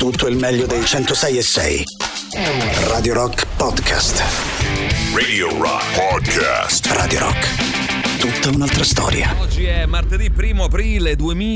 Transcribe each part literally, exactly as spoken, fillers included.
Tutto il meglio dei centosei e sei. Radio Rock Podcast. Radio Rock Podcast. Radio Rock. Tutta un'altra storia. Oggi è martedì primo aprile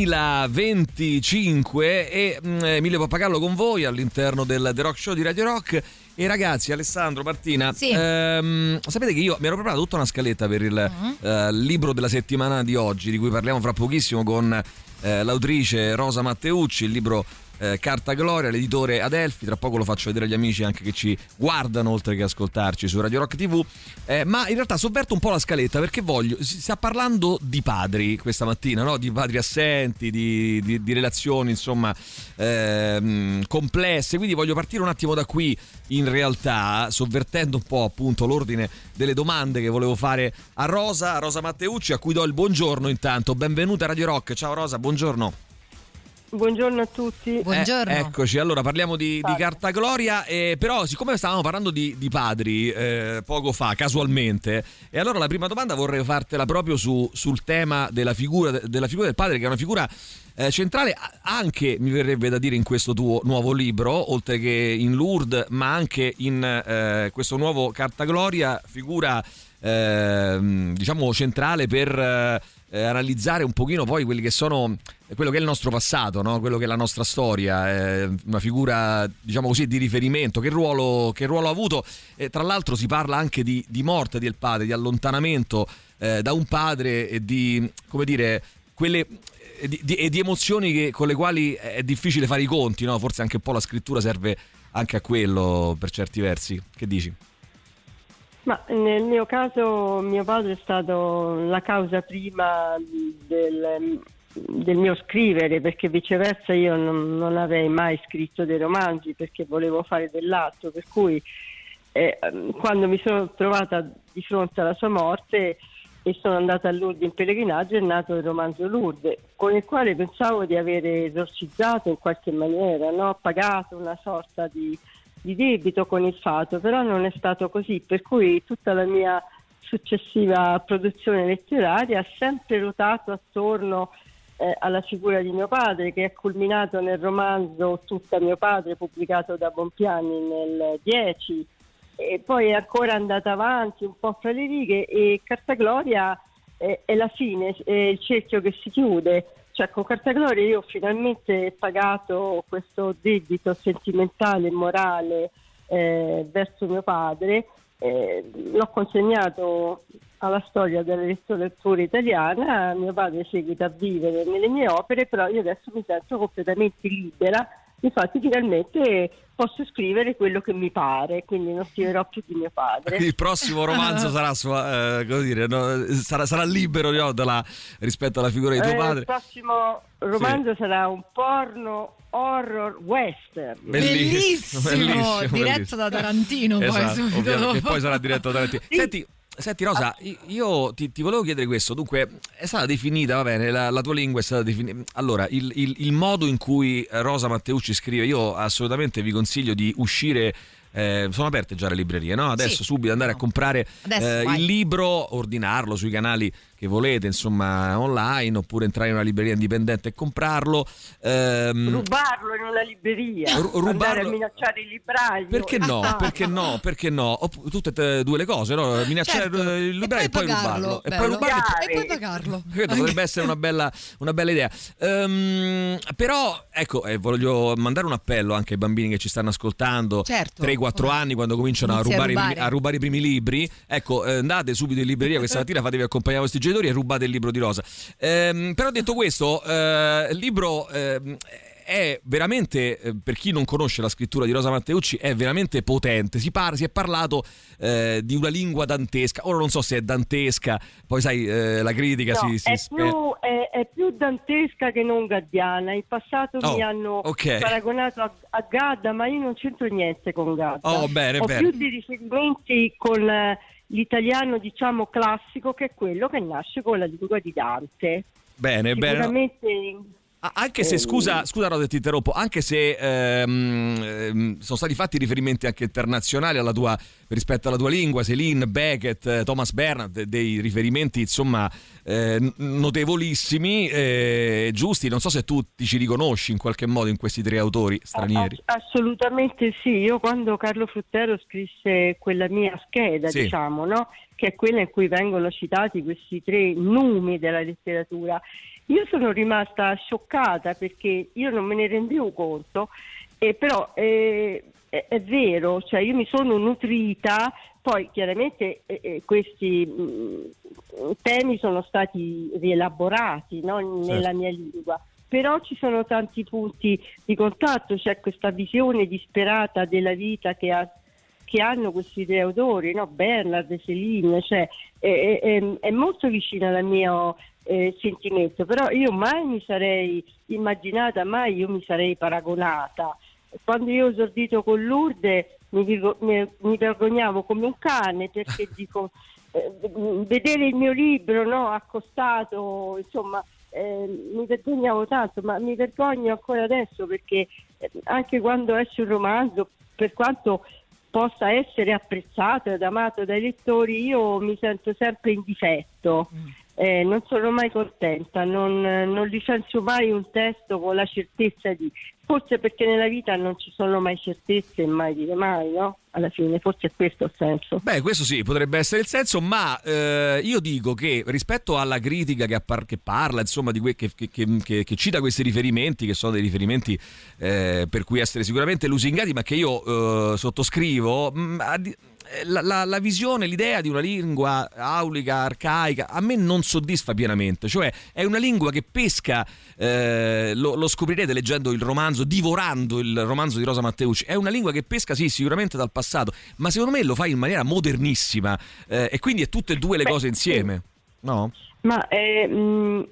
duemilaventicinque e mm, Emilio Pappagallo con voi all'interno del The Rock Show di Radio Rock. E ragazzi, Alessandro, Martina, sì. ehm, sapete che io mi ero preparato tutta una scaletta per il uh-huh. eh, libro della settimana di oggi, di cui parliamo fra pochissimo con eh, l'autrice Rosa Matteucci, il libro Eh, Carta Gloria, l'editore Adelphi. Tra poco lo faccio vedere agli amici anche che ci guardano oltre che ascoltarci su Radio Rock tivù, eh, ma in realtà sovverto un po' la scaletta perché voglio, si sta parlando di padri questa mattina, no? Di padri assenti, di, di, di relazioni insomma ehm, complesse, quindi voglio partire un attimo da qui in realtà, sovvertendo un po' appunto l'ordine delle domande che volevo fare a Rosa, a Rosa Matteucci, a cui do il buongiorno intanto. Benvenuta a Radio Rock. Ciao Rosa, buongiorno. Buongiorno a tutti. Buongiorno. Eh, eccoci, allora parliamo di, di Carta Gloria, eh, però siccome stavamo parlando di, di padri eh, poco fa, casualmente, e allora la prima domanda vorrei fartela proprio su, sul tema della figura, della figura del padre, che è una figura eh, centrale anche, mi verrebbe da dire, in questo tuo nuovo libro, oltre che in Lourdes, ma anche in eh, questo nuovo Carta Gloria, figura eh, diciamo centrale per eh, Eh, analizzare un pochino poi quelli che sono quello che è il nostro passato, no? Quello che è la nostra storia, eh, una figura diciamo così di riferimento. Che ruolo, che ruolo ha avuto? E tra l'altro si parla anche di, di morte del padre, di allontanamento eh, da un padre e di, come dire, quelle e di, di, e di emozioni che, con le quali è difficile fare i conti, no? Forse anche un po' la scrittura serve anche a quello per certi versi. Che dici? Ma nel mio caso mio padre è stato la causa prima del, del mio scrivere, perché viceversa io non, non avrei mai scritto dei romanzi perché volevo fare dell'altro, per cui eh, quando mi sono trovata di fronte alla sua morte e sono andata a Lourdes in pellegrinaggio è nato il romanzo Lourdes, con il quale pensavo di avere esorcizzato in qualche maniera, no? Pagato una sorta di di debito con il fato, però non è stato così, per cui tutta la mia successiva produzione letteraria ha sempre ruotato attorno eh, alla figura di mio padre, che è culminato nel romanzo Tutta mio padre, pubblicato da Bompiani nel dieci, e poi è ancora andata avanti un po' fra le righe, e Carta Gloria è, è la fine, è il cerchio che si chiude. Cioè, con Carta Gloria io ho finalmente pagato questo debito sentimentale e morale eh, verso mio padre, eh, l'ho consegnato alla storia della letteratura italiana, mio padre seguita a vivere nelle mie opere, però io adesso mi sento completamente libera, infatti finalmente posso scrivere quello che mi pare, quindi non scriverò più di mio padre. Il prossimo romanzo sarà sua, eh, come dire, no, sarà, sarà libero, no, dalla, rispetto alla figura di tuo eh, padre. Il prossimo romanzo sì. sarà un porno horror western. Bellissimo, bellissimo diretto bellissimo. da Tarantino. Esatto, poi, ovviamente, che poi sarà diretto da Tarantino. Sì. Senti, Senti Rosa, io ti, ti volevo chiedere questo. Dunque, è stata definita, va bene, la, la tua lingua è stata definita. Allora, il, il, il modo in cui Rosa Matteucci scrive, io assolutamente vi consiglio di uscire. Eh, sono aperte già le librerie, no? Adesso sì. subito andare a comprare eh, il libro, ordinarlo sui canali che volete, insomma, online, oppure entrare in una libreria indipendente e comprarlo. Ehm, rubarlo in una libreria, r- rubarlo, andare a minacciare il libraio. Perché no? Ah. Perché no? Perché no? Opp- tutte e due le cose, no? Minacciare certo. il libraio e poi, e poi rubarlo. E poi rubarlo e poi pagarlo. Questo potrebbe essere una bella, una bella idea. Um, però, ecco, eh, voglio mandare un appello anche ai bambini che ci stanno ascoltando. Certo. tre quattro anni, quando cominciano a rubare, a, rubare. I, a rubare i primi libri. Ecco, eh, andate subito in libreria questa mattina, fatevi accompagnare questi genitori e rubate il libro di Rosa. Ehm, però detto questo, eh, il libro eh, è veramente, eh, per chi non conosce la scrittura di Rosa Matteucci, è veramente potente. Si, par- si è parlato eh, di una lingua dantesca. Ora non so se è dantesca, poi sai, eh, la critica no, si... si è, spe- più, è, è più dantesca che non gaddiana. In passato oh, mi hanno okay. paragonato a, a Gadda, ma io non c'entro niente con Gadda. Oh, bene, Ho bene. più di riferimenti con eh, l'italiano, diciamo, classico, che è quello che nasce con la lingua di Dante. Bene, Sicuramente bene. Anche se, scusa, scusa Rosa, ti interrompo, anche se ehm, ehm, sono stati fatti riferimenti anche internazionali alla tua, rispetto alla tua lingua, Céline, Beckett, Thomas Bernhard, dei riferimenti insomma eh, notevolissimi, eh, giusti. Non so se tu ti ci riconosci in qualche modo in questi tre autori stranieri. Assolutamente sì, io quando Carlo Fruttero scrisse quella mia scheda, sì, diciamo, no? Che è quella in cui vengono citati questi tre numi della letteratura, io sono rimasta scioccata perché io non me ne rendevo conto, eh, però eh, è, è vero, cioè io mi sono nutrita, poi chiaramente eh, questi mh, temi sono stati rielaborati, no, nella certo. mia lingua, però ci sono tanti punti di contatto, c'è questa visione disperata della vita che ha che hanno questi tre autori, no? Bernhard, Céline, cioè è, è, è molto vicina al mio eh, sentimento, però io mai mi sarei immaginata, mai io mi sarei paragonata. Quando io ho esordito con Lourdes mi, mi, mi vergognavo come un cane, perché dico eh, vedere il mio libro, no, accostato, insomma, eh, mi vergognavo tanto, ma mi vergogno ancora adesso, perché eh, anche quando esce un romanzo, per quanto possa essere apprezzato ed amato dai lettori, io mi sento sempre in difetto, eh, non sono mai contenta, non, non licenzio mai un testo con la certezza di, forse perché nella vita non ci sono mai certezze e mai dire mai, no? Alla fine forse è questo il senso. Beh, questo sì, potrebbe essere il senso, ma eh, io dico che rispetto alla critica che, appar- che parla, insomma, di que- che, che, che, che cita questi riferimenti, che sono dei riferimenti eh, per cui essere sicuramente lusingati, ma che io eh, sottoscrivo, mh, ad- La, la, la visione, l'idea di una lingua aulica, arcaica, a me non soddisfa pienamente. Cioè è una lingua che pesca, eh, lo, lo scoprirete leggendo il romanzo, divorando il romanzo di Rosa Matteucci, è una lingua che pesca sì sicuramente dal passato, ma secondo me lo fa in maniera modernissima, eh, e quindi è tutte e due le Beh, cose insieme, no? Ma eh, mh,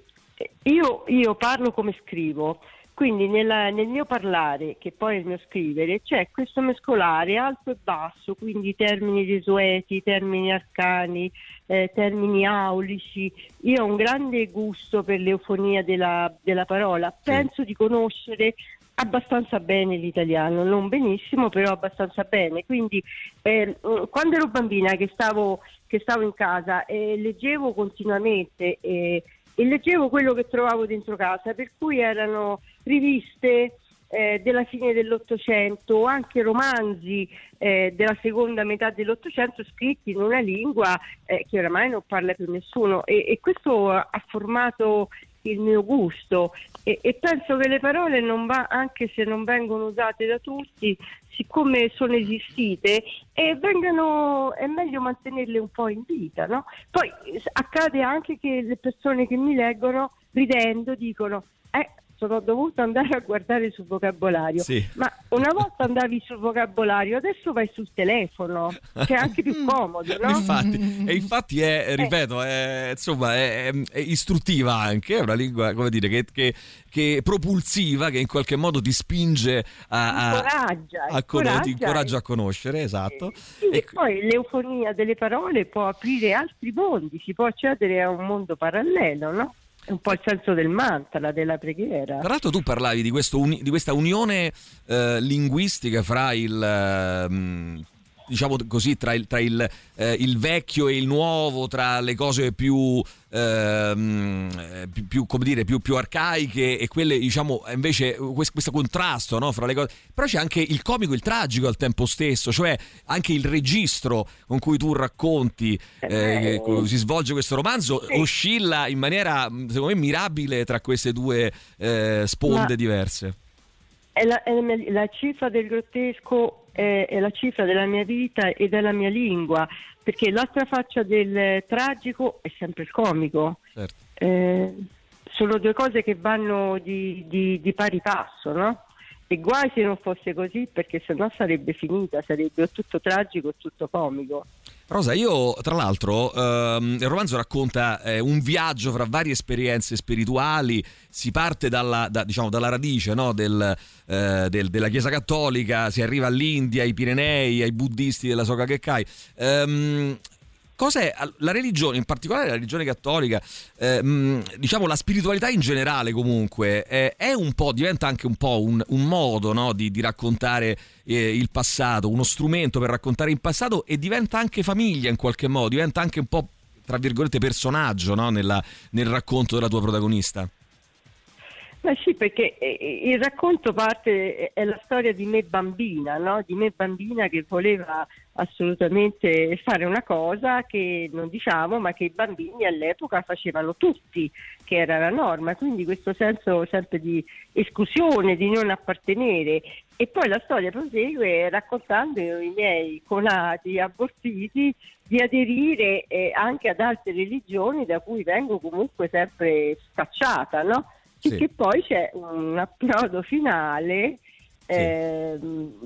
io, io parlo come scrivo. Quindi nella, nel mio parlare, che poi è il mio scrivere, c'è questo mescolare alto e basso, quindi termini desueti, termini arcani, eh, termini aulici. Io ho un grande gusto per l'eufonia della, della parola. Penso sì. di conoscere abbastanza bene l'italiano, non benissimo, però abbastanza bene. Quindi eh, quando ero bambina che stavo, che stavo in casa e eh, leggevo continuamente eh, e leggevo quello che trovavo dentro casa, per cui erano riviste eh, della fine dell'Ottocento, anche romanzi eh, della seconda metà dell'Ottocento scritti in una lingua eh, che oramai non parla più nessuno, e, e questo ha formato il mio gusto, e, e penso che le parole non va, anche se non vengono usate da tutti, siccome sono esistite, e vengano, è meglio mantenerle un po' in vita, no? Poi accade anche che le persone che mi leggono, ridendo, dicono eh sono dovuta andare a guardare sul vocabolario, sì. Ma una volta andavi sul vocabolario, adesso vai sul telefono, che è anche più comodo, no? Infatti, e infatti è, ripeto, è, insomma, è, è istruttiva anche, è una lingua, come dire, che, che, che propulsiva, che in qualche modo ti spinge a, a, incoraggia, a, incoraggia, ti incoraggia a conoscere, esatto. Sì, e, e poi l'eufonia delle parole può aprire altri mondi, si può accedere a un mondo parallelo, no? È un po' il senso del mantra, della preghiera. Tra l'altro tu parlavi di, questo uni, di questa unione eh, linguistica fra il... Eh, diciamo così, tra il, tra il, eh, il vecchio e il nuovo, tra le cose più, ehm, più, più come dire, più, più arcaiche e quelle, diciamo, invece questo, questo contrasto, no, fra le cose. Però c'è anche il comico e il tragico al tempo stesso, cioè anche il registro con cui tu racconti, eh, eh, si svolge questo romanzo, sì. oscilla in maniera, secondo me, mirabile tra queste due eh, sponde Ma diverse. È la, è la cifra del grottesco, è, è la cifra della mia vita e della mia lingua, perché l'altra faccia del tragico è sempre il comico. Certo. Eh, sono due cose che vanno di, di, di pari passo, no? E guai se non fosse così, perché sennò sarebbe finita, sarebbe o tutto tragico o tutto comico. Rosa, io tra l'altro ehm, il romanzo racconta eh, un viaggio fra varie esperienze spirituali, si parte dalla, da, diciamo, dalla radice, no, del, eh, del, della Chiesa Cattolica, si arriva all'India, ai Pirenei, ai buddisti della Soka Gakkai. Ehm, cos'è la religione, in particolare la religione cattolica, eh, mh, diciamo la spiritualità in generale comunque, eh, è un po', diventa anche un po' un, un modo, no, di, di raccontare eh, il passato, uno strumento per raccontare il passato, e diventa anche famiglia in qualche modo, diventa anche un po', tra virgolette, personaggio, no, nella, nel racconto della tua protagonista. Ma sì, perché il racconto parte, è la storia di me bambina, no? Di me bambina che voleva assolutamente fare una cosa che non diciamo, ma che i bambini all'epoca facevano tutti, che era la norma, quindi questo senso sempre di esclusione, di non appartenere. E poi la storia prosegue raccontando i miei conati abortiti di aderire eh, anche ad altre religioni da cui vengo comunque sempre scacciata, no? Sì. Che poi c'è un approdo finale, sì. eh,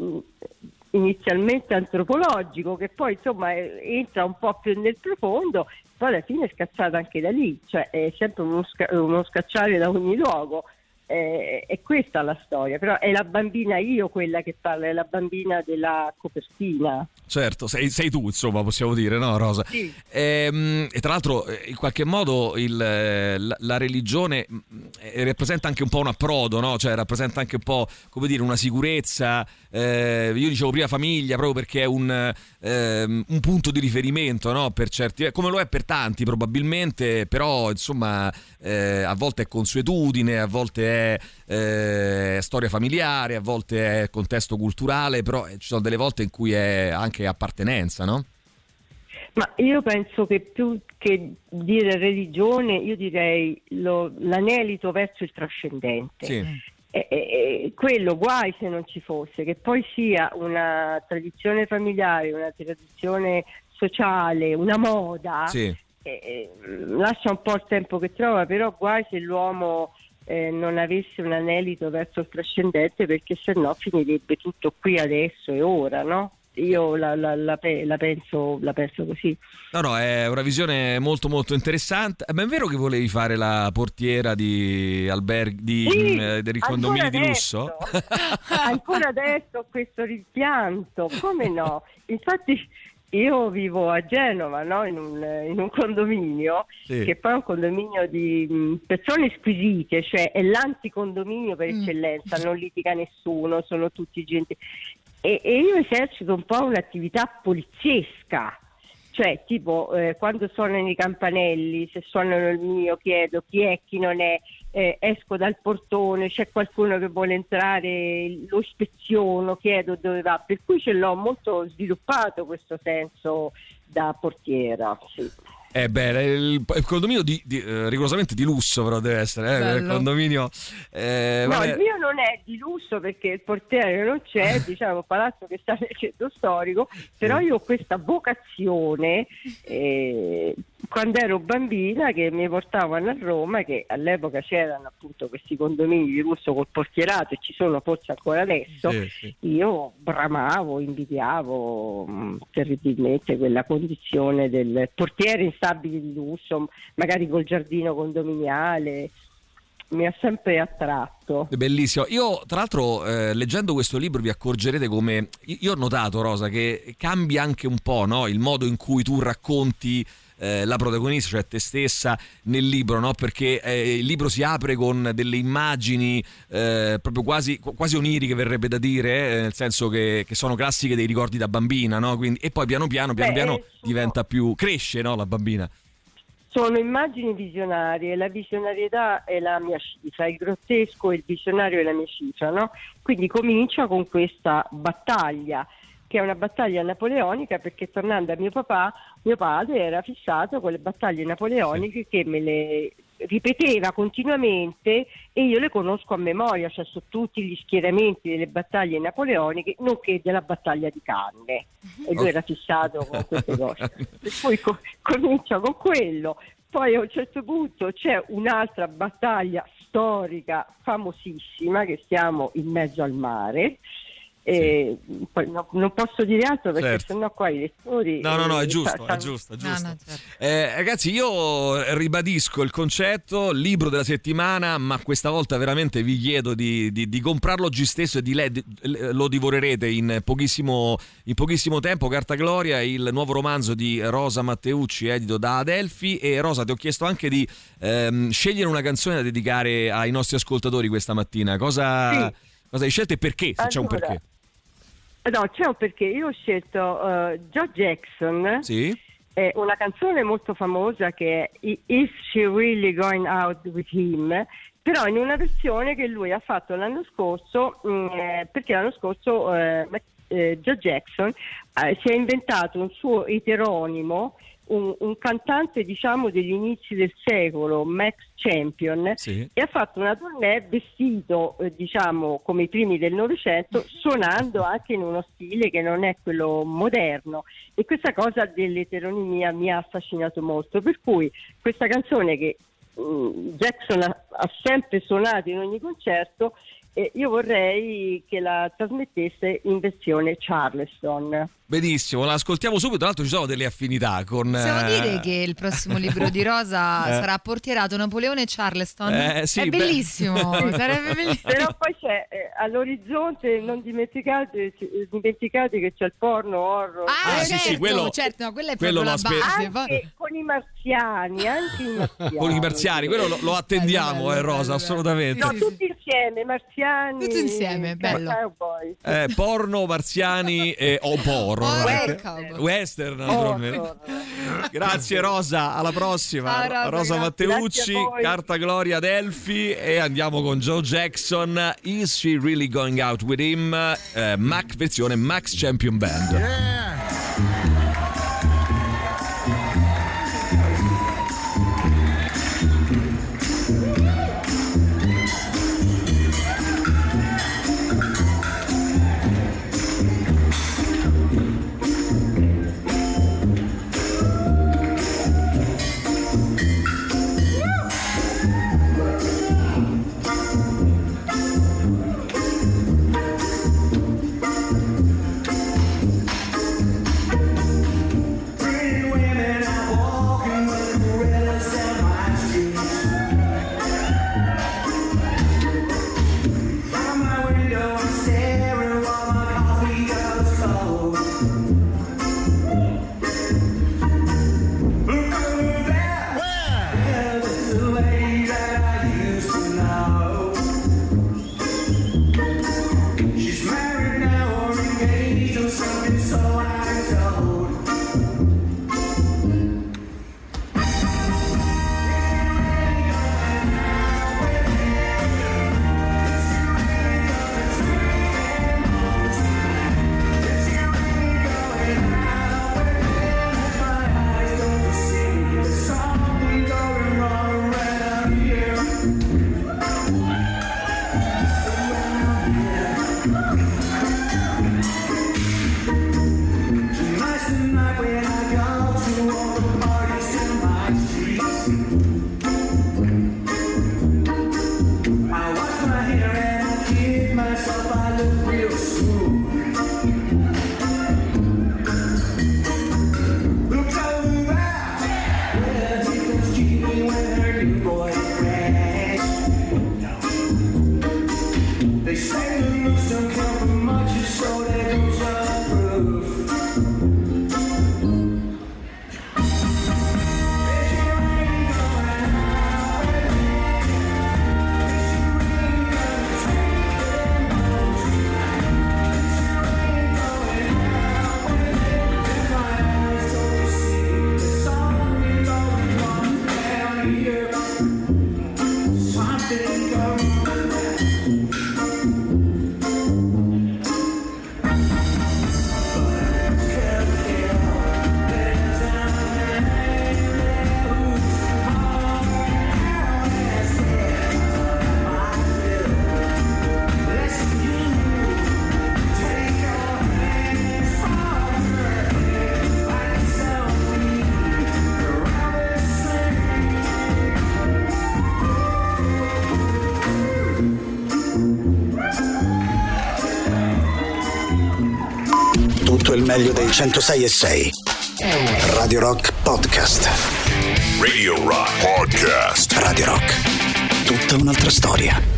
inizialmente antropologico, che poi insomma entra un po' più nel profondo, poi alla fine è scacciata anche da lì, cioè è sempre uno, sca- uno scacciare da ogni luogo. Eh, è questa la storia, però è la bambina io quella che parla, è la bambina della copertina. Certo, sei, sei tu, insomma, possiamo dire, no, Rosa? Sì. E, e tra l'altro, in qualche modo il, la, la religione rappresenta anche un po' un approdo, no? Cioè rappresenta anche un po', come dire, una sicurezza. Eh, io dicevo prima famiglia, proprio perché è un, eh, un punto di riferimento, no? Per certi, come lo è per tanti probabilmente, però insomma eh, a volte è consuetudine, a volte è eh, storia familiare, a volte è contesto culturale, però ci sono delle volte in cui è anche appartenenza, no? Ma io penso che più che dire religione, io direi lo, l'anelito verso il trascendente. Sì. E, e, quello guai se non ci fosse, che poi sia una tradizione familiare, una tradizione sociale, una moda, Sì. e, e, lascia un po' il tempo che trova, però guai se l'uomo eh, non avesse un anelito verso il trascendente, perché sennò finirebbe tutto qui adesso e ora, no? Io la, la, la, la, penso, la penso così. No, no, è una visione molto molto interessante. Ma è vero che volevi fare la portiera di alberghi, di, sì, mh, dei condomini di lusso? Ancora adesso ho questo rimpianto, come no? Infatti io vivo a Genova, no? in, un, in un condominio, sì. Che poi è un condominio di mh, persone squisite, cioè è l'anticondominio per eccellenza, mm. non litiga nessuno, sono tutti gente. E, e io esercito un po' un'attività poliziesca, cioè tipo eh, quando suonano i campanelli, se suonano il mio chiedo chi è, chi non è, eh, esco dal portone, c'è qualcuno che vuole entrare, lo ispeziono, chiedo dove va, per cui ce l'ho molto sviluppato questo senso da portiera, sì. Eh beh, il, il condominio di, di, eh, rigorosamente di lusso però deve essere, eh, il condominio eh, no, vabbè. Il mio non è di lusso perché il portiere non c'è, diciamo un palazzo che sta nel centro storico, però io ho questa vocazione eh, quando ero bambina che mi portavano a Roma, che all'epoca c'erano appunto questi condomini di lusso col portierato e ci sono forse ancora adesso, sì, sì. Io bramavo, invidiavo mh, terribilmente quella condizione del portiere in stabili di lusso, magari col giardino condominiale. Mi ha sempre attratto. Bellissimo. Io tra l'altro eh, leggendo questo libro vi accorgerete come io ho notato, Rosa, che cambia anche un po', no? Il modo in cui tu racconti eh, la protagonista, cioè te stessa nel libro, no? Perché eh, il libro si apre con delle immagini eh, proprio quasi, quasi oniriche, verrebbe da dire, eh, nel senso che, che sono classiche dei ricordi da bambina, no? Quindi, e poi piano piano piano Beh, piano sono... diventa più, cresce, no, la bambina. Sono immagini visionarie, la visionarietà è la mia cifra, il grottesco e il visionario è la mia cifra, no? Quindi comincia con questa battaglia, che è una battaglia napoleonica, perché tornando a mio papà, mio padre era fissato con le battaglie napoleoniche, che me le ripeteva continuamente e io le conosco a memoria, cioè su tutti gli schieramenti delle battaglie napoleoniche, nonché della battaglia di Canne, e lui era fissato con queste cose. Per cui co- comincia con quello, poi a un certo punto c'è un'altra battaglia storica famosissima, che siamo in mezzo al mare, E poi no, non posso dire altro perché certo. sennò qua i lettori no no no è eh, giusto sa, è giusto, è giusto. No, no, certo. eh, ragazzi, io ribadisco il concetto libro della settimana, ma questa volta veramente vi chiedo di, di, di comprarlo oggi stesso e di le, di, lo divorerete in pochissimo, in pochissimo tempo. Carta Gloria, il nuovo romanzo di Rosa Matteucci edito da Adelphi. E Rosa, ti ho chiesto anche di ehm, scegliere una canzone da dedicare ai nostri ascoltatori questa mattina. Cosa, sì. cosa hai scelto e perché, se allora, c'è un perché? No, c'è un perché. Io ho scelto uh, Joe Jackson, Sì. è una canzone molto famosa che è Is She Really Going Out With Him, però in una versione che lui ha fatto l'anno scorso, mh, perché l'anno scorso eh, eh, Joe Jackson eh, si è inventato un suo eteronimo, un, un cantante diciamo degli inizi del secolo, Max Champion, sì. e ha fatto una tournée vestito eh, diciamo come i primi del Novecento, suonando anche in uno stile che non è quello moderno, e questa cosa dell'eteronimia mi ha affascinato molto, per cui questa canzone che mh, Jackson ha, ha sempre suonato in ogni concerto, e io vorrei che la trasmettesse in versione Charleston. Benissimo, la ascoltiamo subito. Tra l'altro ci sono delle affinità con... Possiamo eh... dire che il prossimo libro di Rosa eh. sarà portierato Napoleone Charleston? Eh, sì, è beh. bellissimo, sarebbe bellissimo. Però poi c'è eh, all'orizzonte, non dimenticate, dimenticate che c'è il porno horror. Ah, Ah, certo, sì, sì, quello- certo, no, quella è quello proprio la lo aspe- base. Anche con i marziani, anche i marziani. con i marziani, quello lo, lo attendiamo, Bello, eh, bello, Rosa, bello. assolutamente. No, Sì, tutti insieme, marziani. Tutti insieme, bello. Cowboy. Eh, porno, marziani e o porno. Horror anche. cowboy. Western, naturalmente. Horror. Grazie Rosa, alla prossima. Ciao, Rosa, Rosa grazie. Matteucci, Grazie a voi. Carta Gloria Adelphi, e andiamo con Joe Jackson, Is She Really Going Out With Him, eh, Mac versione Max Champion Band. Yeah. They say the looks don't count for much, so they don't tutto il meglio dei centosei e sei. Radio Rock Podcast. Radio Rock Podcast. Radio Rock. Tutta un'altra storia.